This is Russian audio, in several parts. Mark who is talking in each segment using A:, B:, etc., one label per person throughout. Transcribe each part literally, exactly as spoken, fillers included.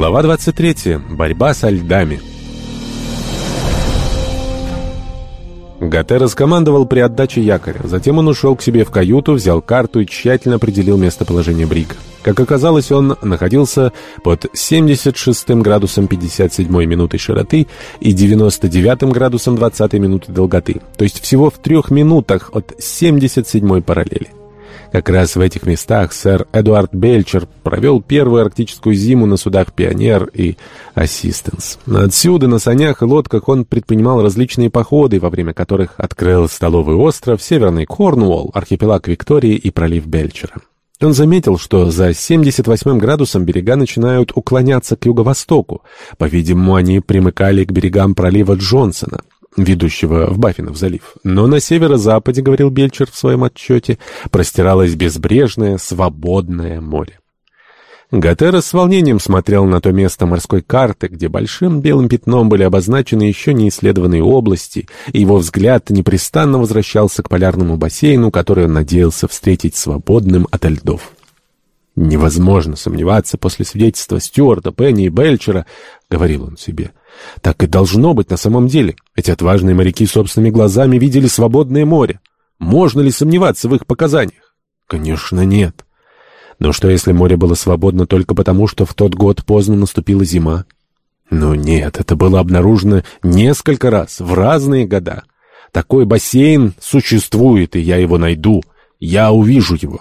A: Глава двадцать третья. Борьба со льдами. Гатерос командовал при отдаче якоря. Затем он ушел к себе в каюту, взял карту и тщательно определил местоположение брига. Как оказалось, он находился под семьдесят шестым градусом пятьдесят седьмой минутой широты и девяносто девятым градусом двадцатой минуты долготы, то есть всего в трех минутах от семьдесят седьмой параллели. Как раз в этих местах сэр Эдуард Бельчер провел первую арктическую зиму на судах «Пионер» и «Ассистенс». Отсюда на санях и лодках он предпринимал различные походы, во время которых открыл Столовый остров, Северный Корнуолл, архипелаг Виктории и пролив Бельчера. Он заметил, что за семьдесят восьмым градусом берега начинают уклоняться к юго-востоку. По-видимому, они примыкали к берегам пролива Джонсона, ведущего в Баффинов залив. Но на северо-западе, говорил Бельчер в своем отчете, простиралось безбрежное, свободное море. Гатерос с волнением смотрел на то место морской карты, где большим белым пятном были обозначены еще неисследованные области, и его взгляд непрестанно возвращался к полярному бассейну, который он надеялся встретить свободным ото льдов. «Невозможно сомневаться после свидетельства Стюарта, Пенни и Бельчера», — говорил он себе. «Так и должно быть на самом деле. Эти отважные моряки собственными глазами видели свободное море. Можно ли сомневаться в их показаниях? Конечно, нет. Но что, если море было свободно только потому, что в тот год поздно наступила зима? Ну нет, это было обнаружено несколько раз, в разные года. Такой бассейн существует, и я его найду. Я увижу его».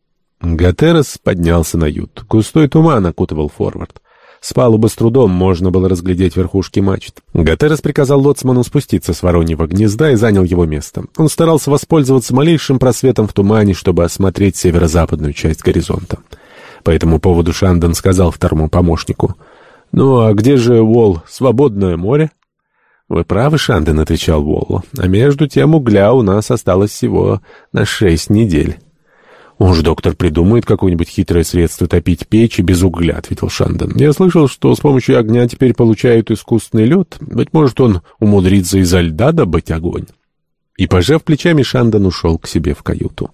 A: Гатерос поднялся на ют. Густой туман окутывал форвард. С палубы с трудом можно было разглядеть верхушки мачт. Гатерос приказал лоцману спуститься с вороньего гнезда и занял его место. Он старался воспользоваться малейшим просветом в тумане, чтобы осмотреть северо-западную часть горизонта. По этому поводу Шандон сказал второму помощнику: «Ну, а где же, Уолл, свободное море?» «Вы правы, Шандон», — отвечал Уолл. «А между тем угля у нас осталось всего на шесть недель». «Уж доктор придумает какое-нибудь хитрое средство топить печи без угля», — ответил Шандон. «Я слышал, что с помощью огня теперь получают искусственный лед. Быть может, он умудрится изо льда добыть огонь». И, пожав плечами, Шандон ушел к себе в каюту.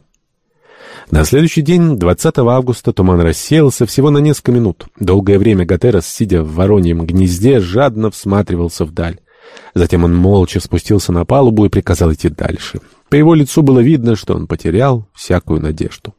A: На следующий день, двадцатого августа, туман рассеялся всего на несколько минут. Долгое время Гатерос, сидя в вороньем гнезде, жадно всматривался вдаль. Затем он молча спустился на палубу и приказал идти дальше. По его лицу было видно, что он потерял всякую надежду.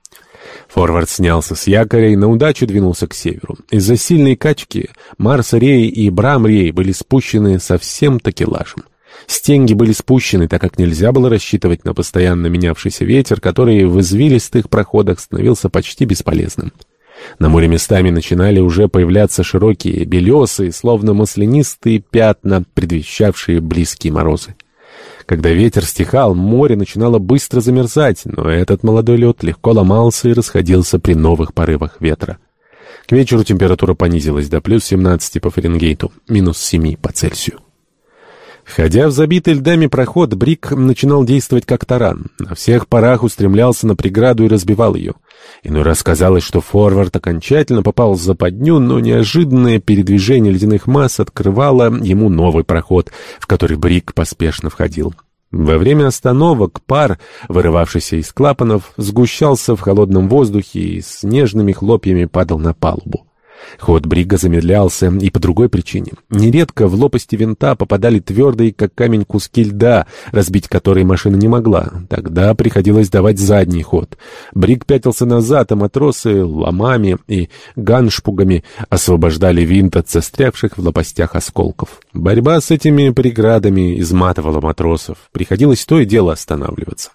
A: Форвард снялся с якоря и на удачу двинулся к северу. Из-за сильной качки Марс-Рей и Брам-Рей были спущены со всем такелажем. Стенги были спущены, так как нельзя было рассчитывать на постоянно менявшийся ветер, который в извилистых проходах становился почти бесполезным. На море местами начинали уже появляться широкие белесые, словно маслянистые пятна, предвещавшие близкие морозы. Когда ветер стихал, море начинало быстро замерзать, но этот молодой лед легко ломался и расходился при новых порывах ветра. К вечеру температура понизилась до плюс семнадцати по Фаренгейту, минус семи по Цельсию. Входя в забитый льдами проход, бриг начинал действовать как таран. На всех парах устремлялся на преграду и разбивал ее. Иной раз казалось, что форвард окончательно попал в западню, но неожиданное передвижение ледяных масс открывало ему новый проход, в который бриг поспешно входил. Во время остановок пар, вырывавшийся из клапанов, сгущался в холодном воздухе и с нежными хлопьями падал на палубу. Ход брига замедлялся и по другой причине. Нередко в лопасти винта попадали твердые, как камень, куски льда, разбить которые машина не могла. Тогда приходилось давать задний ход. Бриг пятился назад, а матросы ломами и ганшпугами освобождали винт от застрявших в лопастях осколков. Борьба с этими преградами изматывала матросов. Приходилось то и дело останавливаться.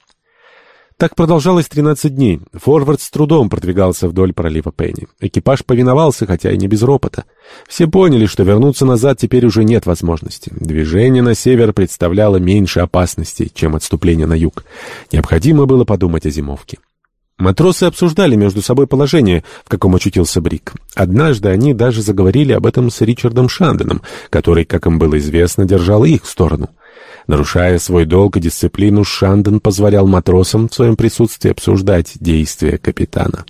A: Так продолжалось тринадцать дней. Форвард с трудом продвигался вдоль пролива Пенни. Экипаж повиновался, хотя и не без ропота. Все поняли, что вернуться назад теперь уже нет возможности. Движение на север представляло меньше опасностей, чем отступление на юг. Необходимо было подумать о зимовке. Матросы обсуждали между собой положение, в каком очутился бриг. Однажды они даже заговорили об этом с Ричардом Шандоном, который, как им было известно, держал их сторону. Нарушая свой долг и дисциплину, Шандон позволял матросам в своем присутствии обсуждать действия капитана.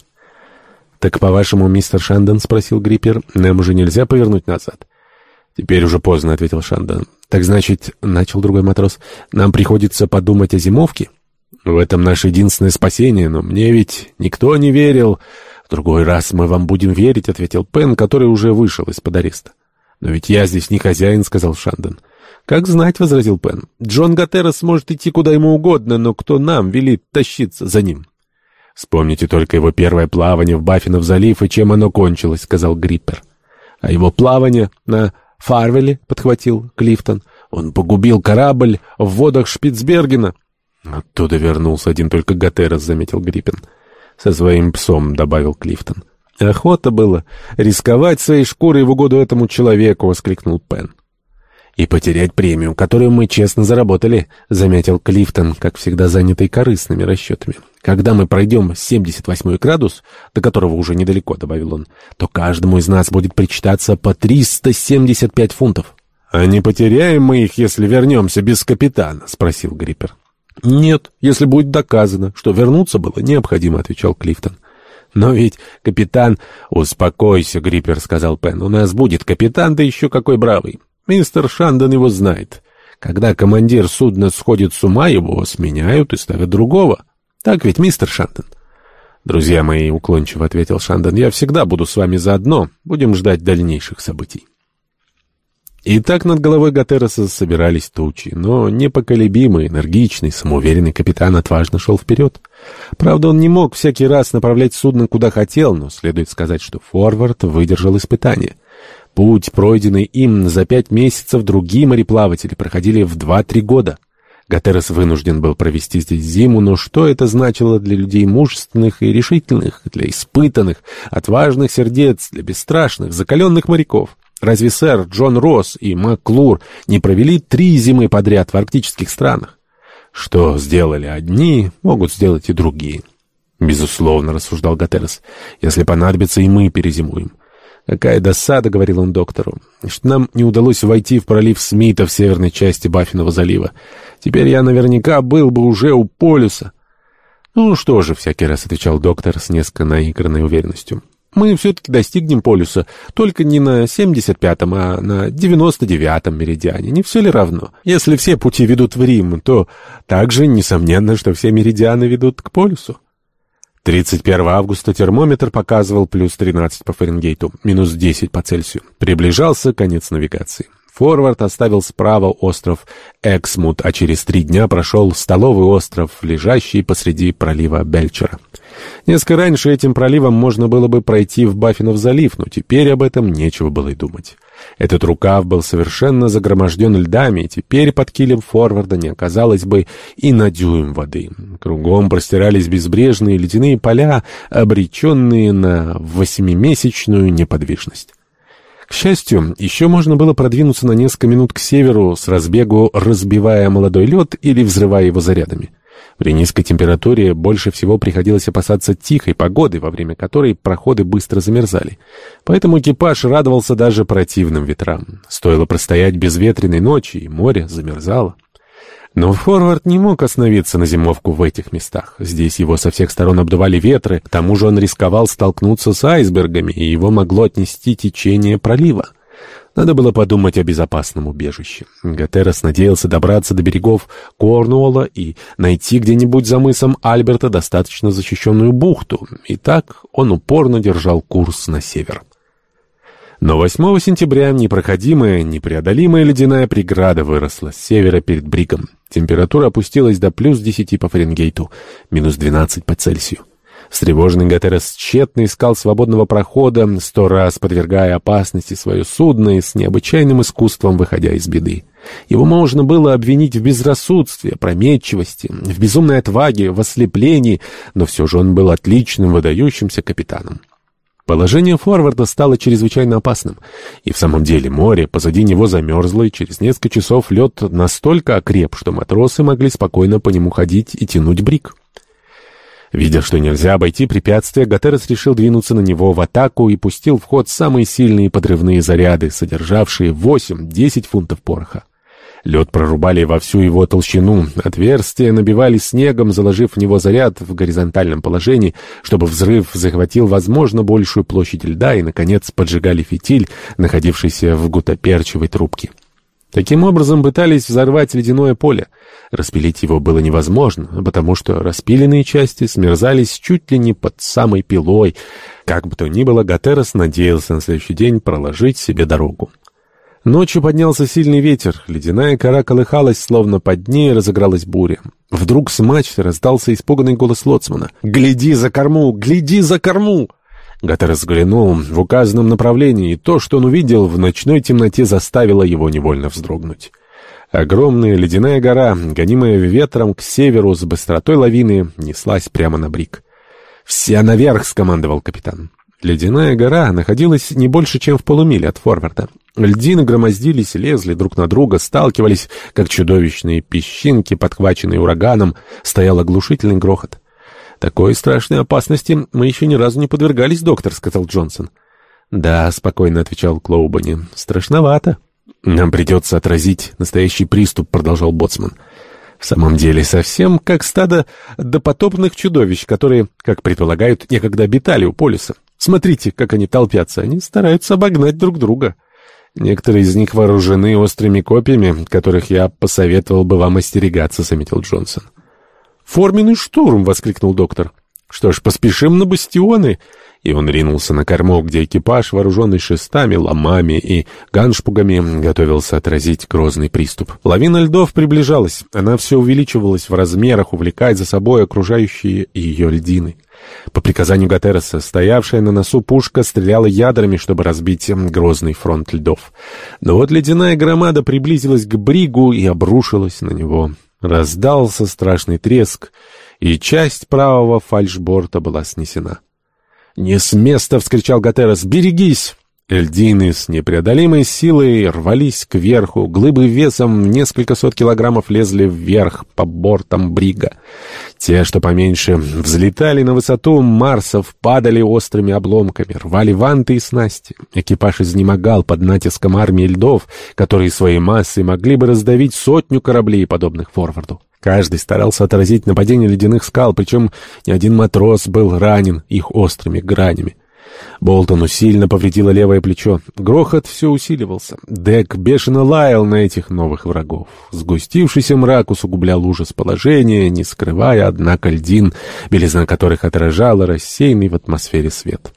A: «Так, по-вашему, мистер Шандон, — спросил Гриппер, — нам уже нельзя повернуть назад?» «Теперь уже поздно, — ответил Шандон. «Так значит, — начал другой матрос, — нам приходится подумать о зимовке? В этом наше единственное спасение, но мне ведь никто не верил «В другой раз мы вам будем верить», — ответил Пен, который уже вышел из-под ареста. «Но ведь я здесь не хозяин», — сказал Шандон. «Как знать», — возразил Пен. «Джон Гатерос может идти куда ему угодно, но кто нам велит тащиться за ним?» «Вспомните только его первое плавание в Баффинов залив и чем оно кончилось», — сказал Гриппер. «А его плавание на Фарвеле», — подхватил Клифтон. «Он погубил корабль в водах Шпицбергена». «Оттуда вернулся один только Гатерос», — заметил Гриппен. «Со своим псом», — добавил Клифтон. «Охота было рисковать своей шкурой в угоду этому человеку», — воскликнул Пен. «И потерять премию, которую мы честно заработали», — заметил Клифтон, как всегда занятый корыстными расчетами. «Когда мы пройдем семьдесят восьмой градус, до которого уже недалеко», — добавил он, — «то каждому из нас будет причитаться по триста семьдесят пять фунтов». «А не потеряем мы их, если вернемся без капитана?» — спросил Гриппер. «Нет, если будет доказано, что вернуться было необходимо», — отвечал Клифтон. «Но ведь капитан...» «Успокойся, Гриппер», — сказал Пен. «У нас будет капитан, да еще какой бравый. Мистер Шандон его знает. Когда командир судна сходит с ума, его сменяют и ставят другого. Так ведь, мистер Шандон?» «Друзья мои», — уклончиво ответил Шандон, — «я всегда буду с вами заодно. Будем ждать дальнейших событий». И так над головой Гатероса собирались тучи, но непоколебимый, энергичный, самоуверенный капитан отважно шел вперед. Правда, он не мог всякий раз направлять судно куда хотел, но следует сказать, что Форвард выдержал испытание. Путь, пройденный им за пять месяцев, другие мореплаватели проходили в два-три года. Гатерос вынужден был провести здесь зиму, но что это значило для людей мужественных и решительных, для испытанных, отважных сердец, для бесстрашных, закаленных моряков? Разве сэр Джон Росс и Маклур не провели три зимы подряд в арктических странах? Что сделали одни, могут сделать и другие. «Безусловно», — рассуждал Гатерос, — «если понадобится, и мы перезимуем». «Какая досада», — говорил он доктору, — «что нам не удалось войти в пролив Смита в северной части Баффинова залива. Теперь я наверняка был бы уже у полюса». «Ну что же», — всякий раз отвечал доктор с несколько наигранной уверенностью, — «мы все-таки достигнем полюса, только не на семьдесят пятом, а на девяносто девятом меридиане. Не все ли равно? Если все пути ведут в Рим, то также несомненно, что все меридианы ведут к полюсу». тридцать первого августа термометр показывал плюс тринадцать по Фаренгейту, минус десять по Цельсию. Приближался конец навигации. Форвард оставил справа остров Эксмут, а через три дня прошел столовый остров, лежащий посреди пролива Бельчера. Несколько раньше этим проливом можно было бы пройти в Баффинов залив, но теперь об этом нечего было и думать. Этот рукав был совершенно загроможден льдами, и теперь под килем Форварда не оказалось бы и на дюйм воды. Кругом простирались безбрежные ледяные поля, обреченные на восьмимесячную неподвижность. К счастью, еще можно было продвинуться на несколько минут к северу, с разбегу разбивая молодой лед или взрывая его зарядами. При низкой температуре больше всего приходилось опасаться тихой погоды, во время которой проходы быстро замерзали. Поэтому экипаж радовался даже противным ветрам. Стоило простоять безветренной ночи, и море замерзало. Но Форвард не мог остановиться на зимовку в этих местах. Здесь его со всех сторон обдували ветры, к тому же он рисковал столкнуться с айсбергами, и его могло отнести течение пролива. Надо было подумать о безопасном убежище. Гатерос надеялся добраться до берегов Корнуолла и найти где-нибудь за мысом Альберта достаточно защищенную бухту, и так он упорно держал курс на север. Но восьмого сентября непроходимая, непреодолимая ледяная преграда выросла с севера перед Бригом. Температура опустилась до плюс десяти по Фаренгейту, минус двенадцать по Цельсию. Встревоженный Гатерос тщетно искал свободного прохода, сто раз подвергая опасности свое судно и с необычайным искусством выходя из беды. Его можно было обвинить в безрассудстве, опрометчивости, в безумной отваге, в ослеплении, но все же он был отличным, выдающимся капитаном. Положение Форварда стало чрезвычайно опасным, и в самом деле море позади него замерзло, и через несколько часов лед настолько окреп, что матросы могли спокойно по нему ходить и тянуть бриг. Видя, что нельзя обойти препятствие, Гатерос решил двинуться на него в атаку и пустил в ход самые сильные подрывные заряды, содержавшие восемь-десять фунтов пороха. Лед прорубали во всю его толщину, отверстия набивали снегом, заложив в него заряд в горизонтальном положении, чтобы взрыв захватил, возможно, большую площадь льда, и, наконец, поджигали фитиль, находившийся в гуттаперчевой трубке. Таким образом пытались взорвать ледяное поле. Распилить его было невозможно, потому что распиленные части смерзались чуть ли не под самой пилой. Как бы то ни было, Гатерос надеялся на следующий день проложить себе дорогу. Ночью поднялся сильный ветер, ледяная кора колыхалась, словно под ней разыгралась буря. Вдруг с мачты раздался испуганный голос лоцмана. «Гляди за корму! Гляди за корму!» Гатерос взглянул в указанном направлении, и то, что он увидел в ночной темноте, заставило его невольно вздрогнуть. Огромная ледяная гора, гонимая ветром к северу с быстротой лавины, неслась прямо на Брик. «Все наверх!» — скомандовал капитан. Ледяная гора находилась не больше, чем в полумиле от форварда. Льдины громоздились, лезли друг на друга, сталкивались, как чудовищные песчинки, подхваченные ураганом. Стоял оглушительный грохот. «Такой страшной опасности мы еще ни разу не подвергались, доктор», — сказал Джонсон. «Да», — спокойно отвечал Клоубани, — «страшновато». «Нам придется отразить настоящий приступ», — продолжал боцман. «В самом деле, совсем как стадо допотопных чудовищ, которые, как предполагают, некогда обитали у полюса. Смотрите, как они толпятся, они стараются обогнать друг друга. Некоторые из них вооружены острыми копьями, которых я посоветовал бы вам остерегаться», — заметил Джонсон. «Форменный штурм!» — воскликнул доктор. «Что ж, поспешим на бастионы!» И он ринулся на корму, где экипаж, вооруженный шестами, ломами и ганшпугами, готовился отразить грозный приступ. Лавина льдов приближалась. Она все увеличивалась в размерах, увлекая за собой окружающие ее льдины. По приказанию Гатероса, стоявшая на носу пушка стреляла ядрами, чтобы разбить грозный фронт льдов. Но вот ледяная громада приблизилась к Бригу и обрушилась на него. Раздался страшный треск, и часть правого фальшборта была снесена. «Не с места!» — вскричал Гатерос. «Берегись!» Льдины с непреодолимой силой рвались кверху, глыбы весом в несколько сот килограммов лезли вверх по бортам Брига. Те, что поменьше, взлетали на высоту Марсов, падали острыми обломками, рвали ванты и снасти. Экипаж изнемогал под натиском армии льдов, которые своей массой могли бы раздавить сотню кораблей, подобных форварду. Каждый старался отразить нападение ледяных скал, причем ни один матрос был ранен их острыми гранями. Болтону сильно повредило левое плечо. Грохот все усиливался. Дек бешено лаял на этих новых врагов. Сгустившийся мрак усугублял ужас положения, не скрывая, однако, льдин, белизна которых отражала рассеянный в атмосфере свет.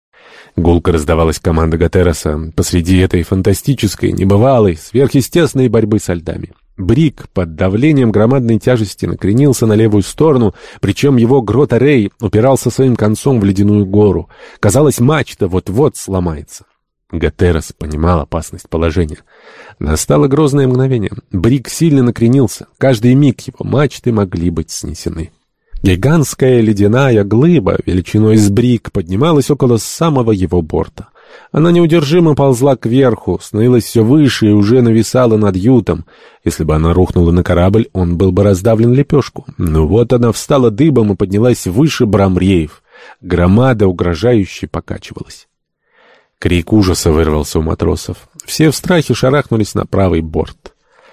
A: Гулко раздавалась команда Гатероса посреди этой фантастической, небывалой, сверхъестественной борьбы со льдами. Брик под давлением громадной тяжести накренился на левую сторону, причем его грот-арей упирался своим концом в ледяную гору. Казалось, мачта вот-вот сломается. Гатерос понимал опасность положения. Настало грозное мгновение. Брик сильно накренился. Каждый миг его мачты могли быть снесены. Гигантская ледяная глыба величиной с Брик поднималась около самого его борта. Она неудержимо ползла кверху, становилась все выше и уже нависала над ютом. Если бы она рухнула на корабль, он был бы раздавлен лепешку. Но вот она встала дыбом и поднялась выше брамреев. Громада угрожающе покачивалась. Крик ужаса вырвался у матросов. Все в страхе шарахнулись на правый борт.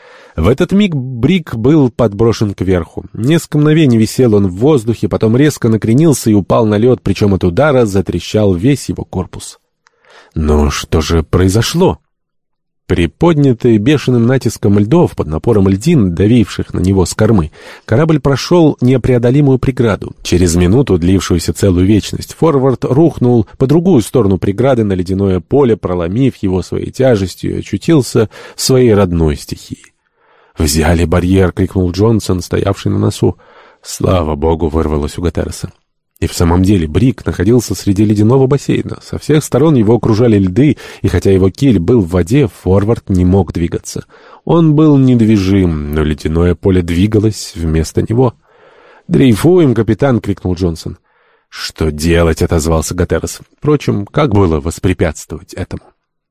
A: В этот миг Брик был подброшен кверху. Несколько мгновений висел он в воздухе, потом резко накренился и упал на лед, причем от удара затрещал весь его корпус. Но что же произошло? Приподнятый бешеным натиском льдов под напором льдин, давивших на него с кормы, корабль прошел непреодолимую преграду. Через минуту, длившуюся целую вечность, форвард рухнул по другую сторону преграды на ледяное поле, проломив его своей тяжестью, и очутился в своей родной стихии. «Взяли барьер!» — крикнул Джонсон, стоявший на носу. «Слава богу!» — вырвалось у Гатероса. И в самом деле Брик находился среди ледяного бассейна. Со всех сторон его окружали льды, и хотя его киль был в воде, форвард не мог двигаться. Он был недвижим, но ледяное поле двигалось вместо него. «Дрейфуем, капитан!» — крикнул Джонсон. «Что делать?» — отозвался Гатерос. Впрочем, как было воспрепятствовать этому?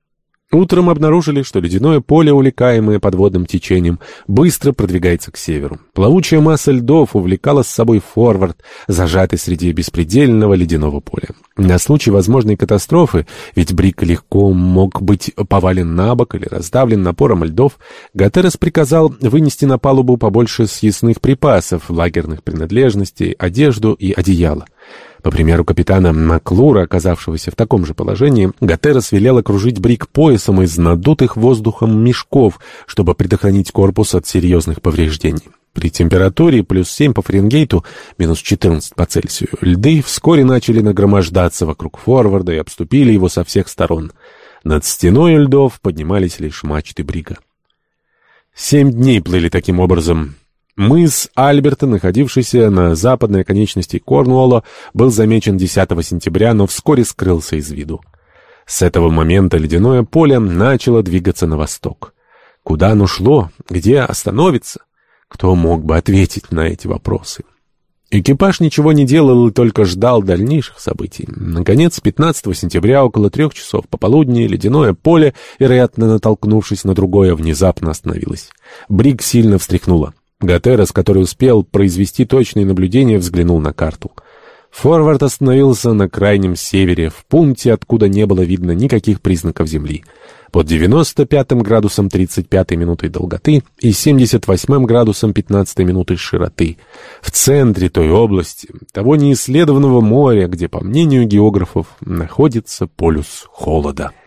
A: Утром обнаружили, что ледяное поле, увлекаемое подводным течением, быстро продвигается к северу. Плавучая масса льдов увлекала с собой форвард, зажатый среди беспредельного ледяного поля. На случай возможной катастрофы, ведь Брик легко мог быть повален на бок или раздавлен напором льдов, Гатерос приказал вынести на палубу побольше съестных припасов, лагерных принадлежностей, одежду и одеяло. По примеру капитана Маклура, оказавшегося в таком же положении, Гатерос велел окружить Брик поясом из надутых воздухом мешков, чтобы предохранить корпус от серьезных повреждений. При температуре плюс семь по Фаренгейту, минус четырнадцать по Цельсию, льды вскоре начали нагромождаться вокруг форварда и обступили его со всех сторон. Над стеной льдов поднимались лишь мачты брига. Семь дней плыли таким образом. Мыс Альберта, находившийся на западной оконечности Корнуолла, был замечен десятого сентября, но вскоре скрылся из виду. С этого момента ледяное поле начало двигаться на восток. Куда оно шло? Где остановится? Кто мог бы ответить на эти вопросы? Экипаж ничего не делал и только ждал дальнейших событий. Наконец, пятнадцатого сентября, около трех часов пополудни, ледяное поле, вероятно, натолкнувшись на другое, внезапно остановилось. Бриг сильно встряхнуло. Гатерос, который успел произвести точные наблюдения, взглянул на карту. Форвард остановился на крайнем севере, в пункте, откуда не было видно никаких признаков земли, под девяносто пятым градусом тридцать пятой минутой долготы и семьдесят восьмым градусом пятнадцатой минутой широты, в центре той области, того неисследованного моря, где, по мнению географов, находится полюс холода.